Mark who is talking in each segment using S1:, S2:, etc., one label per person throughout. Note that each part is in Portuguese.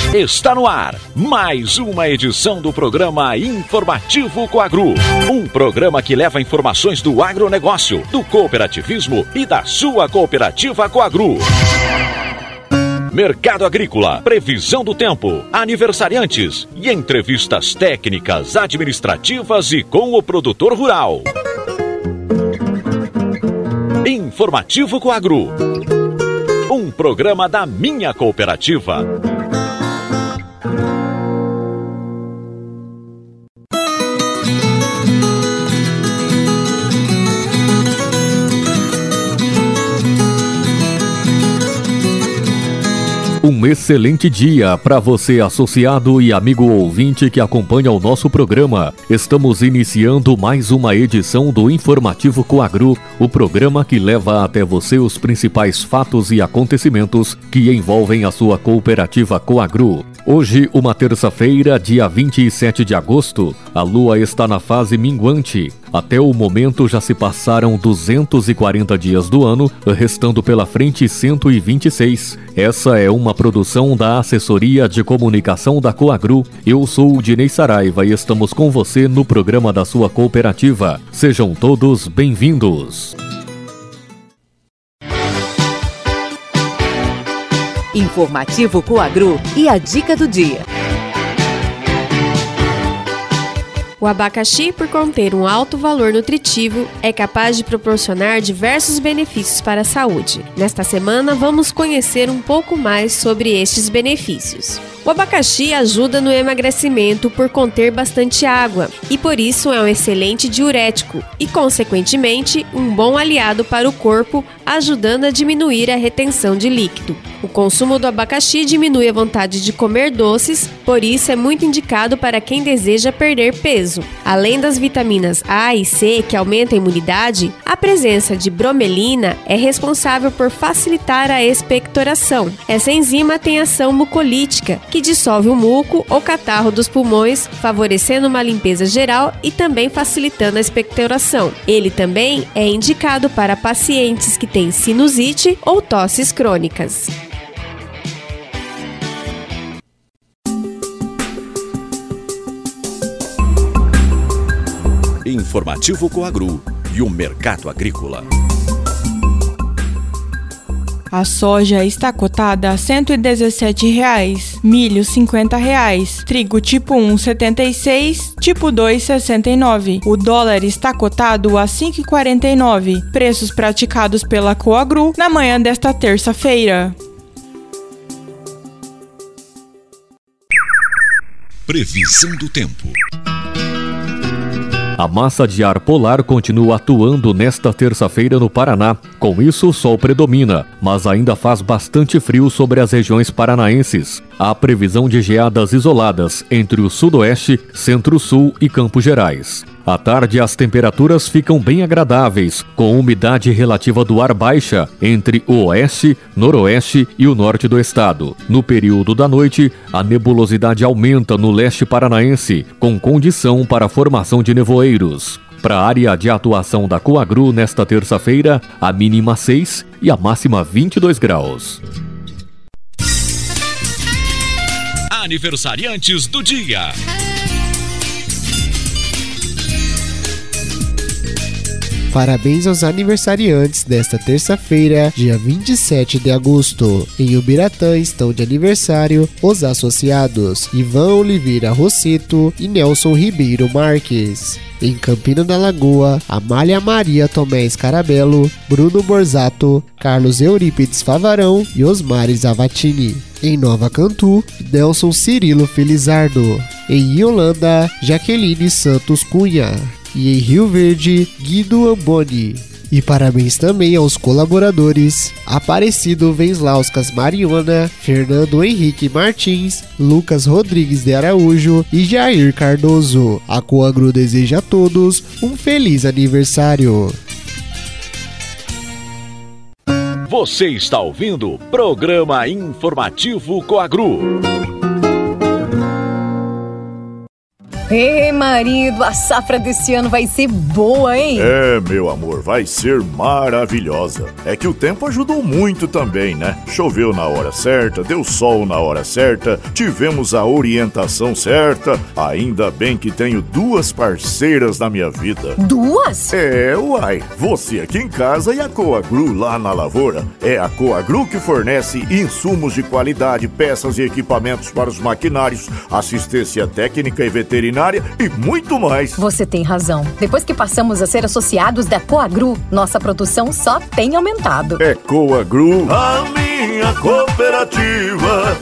S1: Está no ar mais uma edição do programa Informativo Coagro. Um programa que leva informações do agronegócio, do cooperativismo e da sua cooperativa Coagro. Mercado agrícola, previsão do tempo, aniversariantes e entrevistas técnicas, administrativas e com o produtor rural. Informativo Coagro. Um programa da minha cooperativa.
S2: Um excelente dia para você, associado e amigo ouvinte que acompanha o nosso programa. Estamos iniciando mais uma edição do Informativo Coagro, o programa que leva até você os principais fatos e acontecimentos que envolvem a sua cooperativa Coagro. Hoje, uma terça-feira, dia 27 de agosto, a lua está na fase minguante. Até o momento já se passaram 240 dias do ano, restando pela frente 126. Essa é uma produção da Assessoria de Comunicação da Coagro. Eu sou o Dinei Saraiva e estamos com você no programa da sua cooperativa. Sejam todos bem-vindos.
S3: Informativo Coagro e a dica do dia.
S4: O abacaxi, por conter um alto valor nutritivo, é capaz de proporcionar diversos benefícios para a saúde. Nesta semana, vamos conhecer um pouco mais sobre estes benefícios. O abacaxi ajuda no emagrecimento por conter bastante água e por isso é um excelente diurético e, consequentemente, um bom aliado para o corpo, ajudando a diminuir a retenção de líquido. O consumo do abacaxi diminui a vontade de comer doces, por isso é muito indicado para quem deseja perder peso. Além das vitaminas A e C que aumentam a imunidade, a presença de bromelina é responsável por facilitar a expectoração. Essa enzima tem ação mucolítica, que dissolve o muco ou catarro dos pulmões, favorecendo uma limpeza geral e também facilitando a expectoração. Ele também é indicado para pacientes que têm sinusite ou tosses crônicas.
S1: Informativo Coagro e o mercado agrícola.
S5: A soja está cotada a R$ 117,00, milho R$ 50,00, trigo tipo 1 R$ 76,00, tipo 2 R$ 69,00. O dólar está cotado a R$ 5,49, preços praticados pela Coagro na manhã desta terça-feira.
S1: Previsão do tempo.
S2: A massa de ar polar continua atuando nesta terça-feira no Paraná. Com isso, o sol predomina, mas ainda faz bastante frio sobre as regiões paranaenses. Há previsão de geadas isoladas entre o sudoeste, centro-sul e Campos Gerais. À tarde, as temperaturas ficam bem agradáveis, com umidade relativa do ar baixa entre o oeste, noroeste e o norte do estado. No período da noite, a nebulosidade aumenta no leste paranaense, com condição para a formação de nevoeiros. Para a área de atuação da Coagro nesta terça-feira, a mínima 6 e a máxima 22 graus.
S1: Aniversariantes do dia.
S6: Parabéns aos aniversariantes desta terça-feira, dia 27 de agosto. Em Ubiratã estão de aniversário os associados Ivan Oliveira Rosseto e Nelson Ribeiro Marques. Em Campina da Lagoa, Amália Maria Tomé Scarabello, Bruno Borzato, Carlos Eurípides Favarão e Osmares Avatini. Em Nova Cantu, Nelson Cirilo Felizardo. Em Iolanda, Jaqueline Santos Cunha. E em Rio Verde, Guido Amboni. E parabéns também aos colaboradores Aparecido Venslauskas Mariona, Fernando Henrique Martins, Lucas Rodrigues de Araújo e Jair Cardoso. A Coagro deseja a todos um feliz aniversário.
S1: Você está ouvindo o programa Informativo Coagro.
S7: Ei, marido, a safra desse ano vai ser boa, hein?
S8: É, meu amor, vai ser maravilhosa. É que o tempo ajudou muito também, né? Choveu na hora certa, deu sol na hora certa, tivemos a orientação certa. Ainda bem que tenho 2 parceiras na minha vida.
S7: 2?
S8: É, uai. Você aqui em casa e a Coagru lá na lavoura. É a Coagru que fornece insumos de qualidade, peças e equipamentos para os maquinários, assistência técnica e veterinária e muito mais.
S7: Você tem razão. Depois que passamos a ser associados da Coagru, nossa produção só tem aumentado.
S8: É Coagru, a minha cooperativa.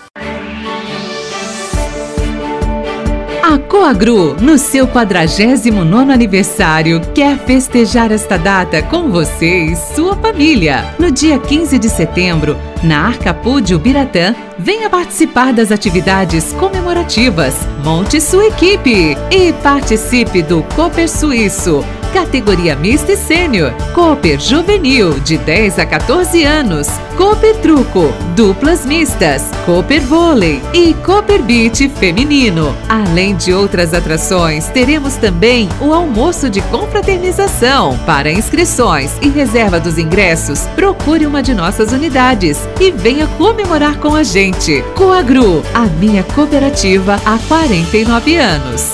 S9: A Coagru, no seu 49º aniversário, quer festejar esta data com você e sua família. No dia 15 de setembro, na Arcapu de Ubiratã, venha participar das atividades comemorativas. Monte sua equipe e participe do Cooper Suíço, categoria mista e sênior, Cooper Juvenil, de 10 a 14 anos, Cooper Truco, duplas mistas, Cooper Vôlei e Cooper Beach feminino. Além de outras atrações, teremos também o almoço de confraternização. Para inscrições e reserva dos ingressos, procure uma de nossas unidades e venha comemorar com a gente. Coagru, a minha cooperativa há 49 anos.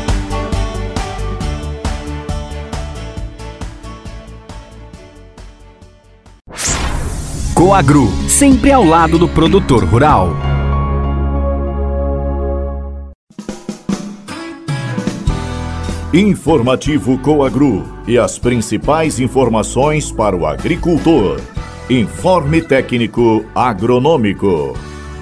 S10: Coagru, sempre ao lado do produtor rural.
S8: Informativo Coagru e as principais informações para o agricultor. Informe técnico agronômico.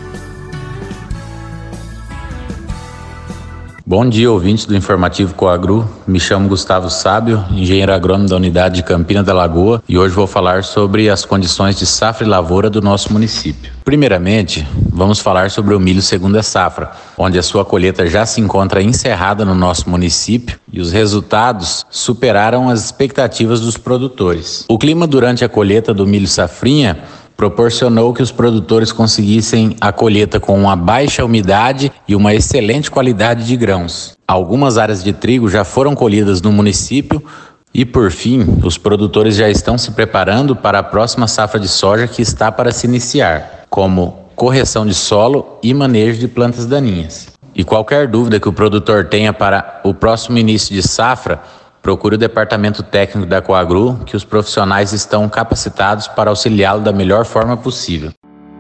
S11: Bom dia, ouvintes do Informativo Coagru. Me chamo Gustavo Sábio, engenheiro agrônomo da unidade de Campina da Lagoa, e hoje vou falar sobre as condições de safra e lavoura do nosso município. Primeiramente, vamos falar sobre o milho segunda safra, onde a sua colheita já se encontra encerrada no nosso município e os resultados superaram as expectativas dos produtores. O clima durante a colheita do milho safrinha proporcionou que os produtores conseguissem a colheita com uma baixa umidade e uma excelente qualidade de grãos. Algumas áreas de trigo já foram colhidas no município e, por fim, os produtores já estão se preparando para a próxima safra de soja que está para se iniciar, como correção de solo e manejo de plantas daninhas. E qualquer dúvida que o produtor tenha para o próximo início de safra, procure o departamento técnico da Coagru, que os profissionais estão capacitados para auxiliá-lo da melhor forma possível.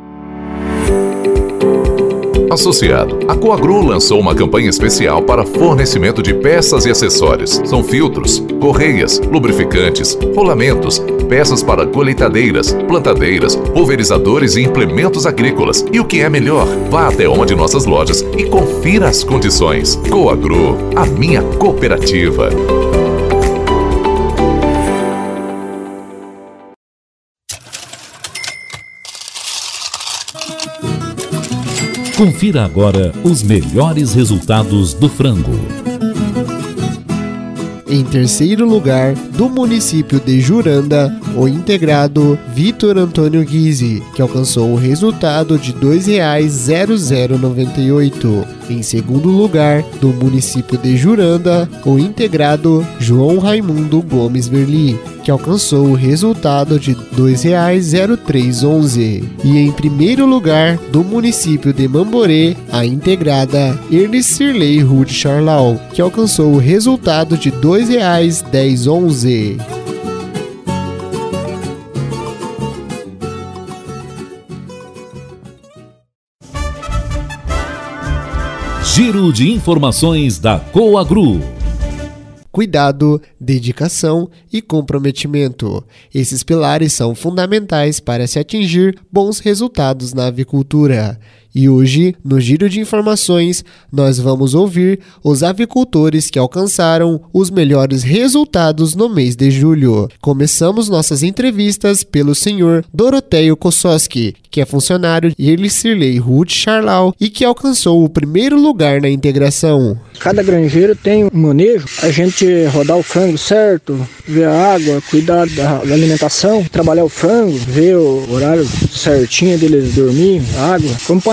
S12: Associado, a Coagru lançou uma campanha especial para fornecimento de peças e acessórios. São filtros, correias, lubrificantes, rolamentos, peças para colheitadeiras, plantadeiras, pulverizadores e implementos agrícolas. E o que é melhor, vá até uma de nossas lojas e confira as condições. Coagru, a minha cooperativa.
S13: Confira agora os melhores resultados do frango.
S6: Em terceiro lugar, do município de Juranda, o integrado Vitor Antônio Guise, que alcançou o resultado de R$ 2,0098. Em segundo lugar, do município de Juranda, o integrado João Raimundo Gomes Verli, que alcançou o resultado de R$ 2,0311. E em primeiro lugar, do município de Mamborê, a integrada Erlicirley Rude Charlau, que alcançou o resultado de R$ 2,1011.
S13: Giro de informações da Coagru.
S6: Cuidado, dedicação e comprometimento. Esses pilares são fundamentais para se atingir bons resultados na avicultura. E hoje, no Giro de Informações, nós vamos ouvir os avicultores que alcançaram os melhores resultados no mês de julho. Começamos nossas entrevistas pelo senhor Doroteio Kossoski, que é funcionário de Erlicirley Rude Charlau e que alcançou o primeiro lugar na integração.
S14: Cada granjeiro tem um manejo, a gente rodar o frango certo, ver a água, cuidar da alimentação, trabalhar o frango, ver o horário certinho deles dormir, água, acompanhar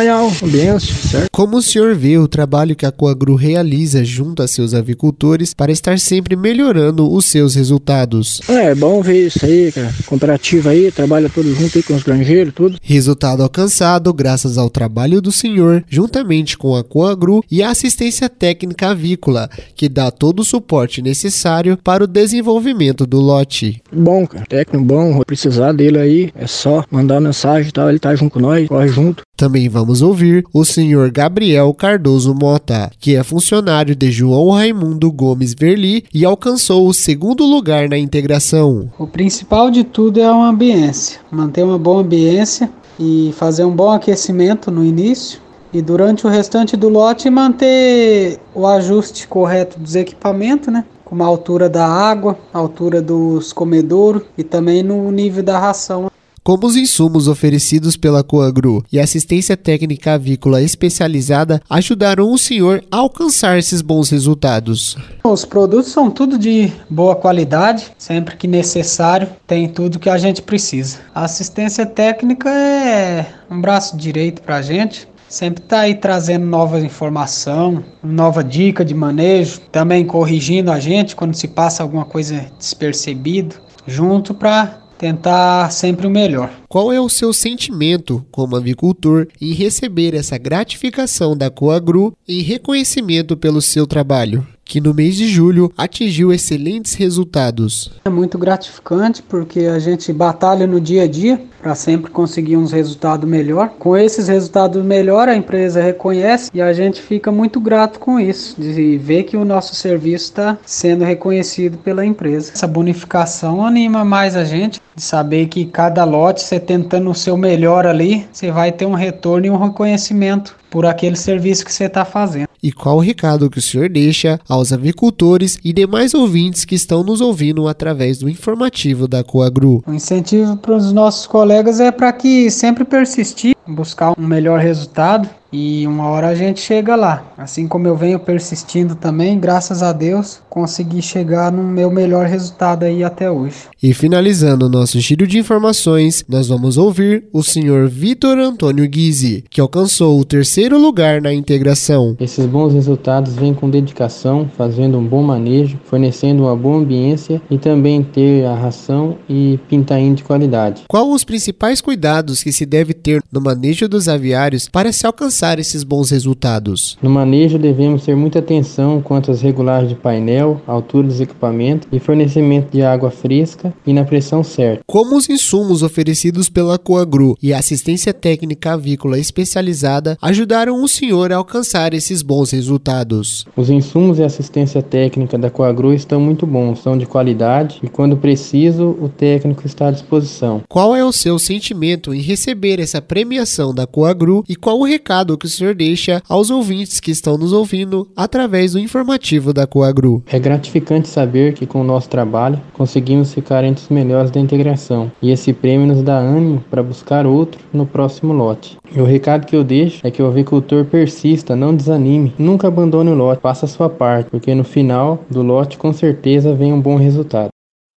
S14: ganhar um benção, certo?
S6: Como o senhor vê o trabalho que a Coagru realiza junto a seus avicultores para estar sempre melhorando os seus resultados?
S14: É bom ver isso aí, cara. Cooperativa aí, trabalha todo junto aí com os granjeiros, tudo.
S6: Resultado alcançado graças ao trabalho do senhor, juntamente com a Coagru e a assistência técnica avícola, que dá todo o suporte necessário para o desenvolvimento do lote.
S14: Bom, cara. Técnico bom, precisar dele aí, é só mandar mensagem e tal, ele tá junto com nós, corre junto.
S6: Também vamos ouvir o senhor Gabriel Cardoso Mota, que é funcionário de João Raimundo Gomes Verli e alcançou o 2º lugar na integração.
S15: O principal de tudo é a ambiência, manter uma boa ambiência e fazer um bom aquecimento no início e durante o restante do lote manter o ajuste correto dos equipamentos, né? Como a altura da água, a altura dos comedouros e também no nível da ração.
S6: Como os insumos oferecidos pela Coagru e assistência técnica avícola especializada ajudaram o senhor a alcançar esses bons resultados?
S15: Os produtos são tudo de boa qualidade, sempre que necessário, tem tudo que a gente precisa. A assistência técnica é um braço direito para a gente. Sempre está aí trazendo nova informação, nova dica de manejo, também corrigindo a gente quando se passa alguma coisa despercebido, junto para tentar sempre o melhor.
S6: Qual é o seu sentimento como avicultor em receber essa gratificação da Coagru em reconhecimento pelo seu trabalho, que no mês de julho atingiu excelentes resultados?
S15: É muito gratificante porque a gente batalha no dia a dia para sempre conseguir uns resultados melhor. Com esses resultados melhor, a empresa reconhece e a gente fica muito grato com isso, de ver que o nosso serviço está sendo reconhecido pela empresa. Essa bonificação anima mais a gente, de saber que cada lote, você tentando o seu melhor ali, você vai ter um retorno e um reconhecimento por aquele serviço que você está fazendo.
S6: E qual o recado que o senhor deixa aos avicultores e demais ouvintes que estão nos ouvindo através do informativo da Coagru?
S15: O incentivo para os nossos colegas é para que sempre persistir, buscar um melhor resultado e uma hora a gente chega lá. Assim como eu venho persistindo também, graças a Deus, consegui chegar no meu melhor resultado aí até hoje.
S6: E finalizando o nosso giro de informações, nós vamos ouvir o senhor Vitor Antônio Guise, que alcançou o 3º lugar na integração.
S16: Esses bons resultados vêm com dedicação, fazendo um bom manejo, fornecendo uma boa ambiência e também ter a ração e pintainho de qualidade.
S6: Qual os principais cuidados que se deve ter no manejo dos aviários para se alcançar esses bons resultados?
S16: No manejo devemos ter muita atenção quanto às regulagens de painel, altura dos equipamentos e fornecimento de água fresca e na pressão certa.
S6: Como os insumos oferecidos pela Coagru e a assistência técnica avícola especializada ajudaram o senhor a alcançar esses bons resultados?
S16: Os insumos e assistência técnica da Coagru estão muito bons, são de qualidade e quando preciso o técnico está à disposição.
S6: Qual é o seu sentimento em receber essa premiação da Coagru e qual o recado que o senhor deixa aos ouvintes que estão nos ouvindo através do informativo da Coagru?
S16: É gratificante saber que com o nosso trabalho conseguimos ficar entre os melhores da integração e esse prêmio nos dá ânimo para buscar outro no próximo lote. E o recado que eu deixo é que o avicultor persista, não desanime, nunca abandone o lote, faça a sua parte, porque no final do lote com certeza vem um bom resultado.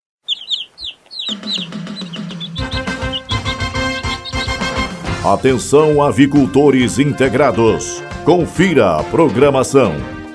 S8: Atenção, avicultores integrados. Confira a programação.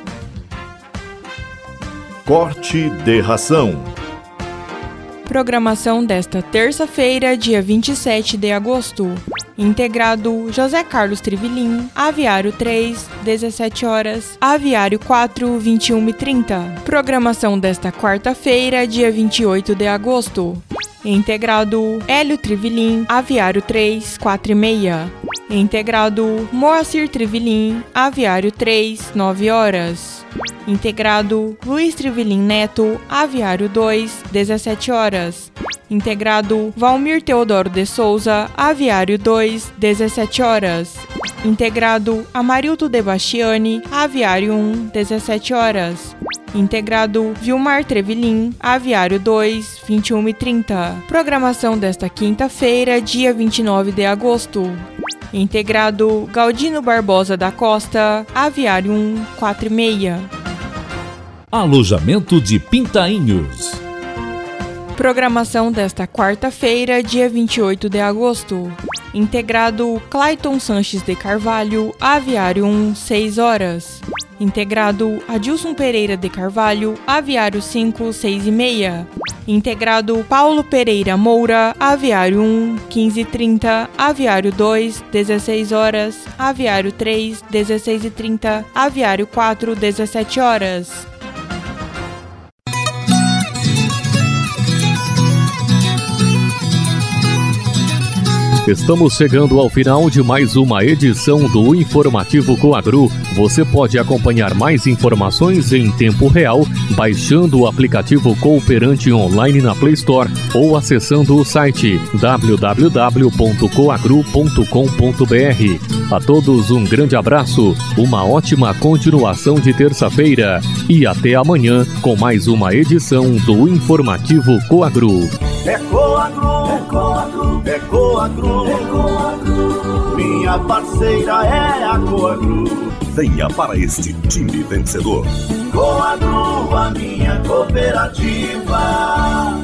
S8: Corte de ração.
S5: Programação desta terça-feira, dia 27 de agosto. Integrado José Carlos Trivilin, Aviário 3, 17 horas, Aviário 4, 21h30. Programação desta quarta-feira, dia 28 de agosto. Integrado Hélio Trivilin, Aviário 3, 4h30. Integrado Moacir Trivilin, Aviário 3, 9 horas. Integrado Luiz Trivilin Neto, Aviário 2, 17 horas. Integrado Valmir Teodoro de Souza, Aviário 2, 17 horas. Integrado Amarildo de Bastiani, Aviário 1, 17 horas. Integrado Vilmar Trevilin, Aviário 2, 21h30. Programação desta quinta-feira, dia 29 de agosto. Integrado Galdino Barbosa da Costa, Aviário 1, 4h30.
S13: Alojamento de Pintainhos.
S5: Programação desta quarta-feira, dia 28 de agosto. Integrado Clayton Sanches de Carvalho, Aviário 1, 6 horas. Integrado Adilson Pereira de Carvalho, Aviário 5, 6h30. Integrado Paulo Pereira Moura, Aviário 1, 15h30. Aviário 2, 16 horas. Aviário 3, 16h30. Aviário 4, 17 horas.
S2: Estamos chegando ao final de mais uma edição do Informativo Coagru. Você pode acompanhar mais informações em tempo real baixando o aplicativo Cooperante Online na Play Store ou acessando o site www.coagru.com.br. A todos um grande abraço, uma ótima continuação de terça-feira e até amanhã com mais uma edição do Informativo Coagru.
S17: É Coagru, é Coagru, é Coagru, é Coagru. Minha parceira é a Coagru.
S18: Venha para este time vencedor.
S17: Coagru, a minha cooperativa.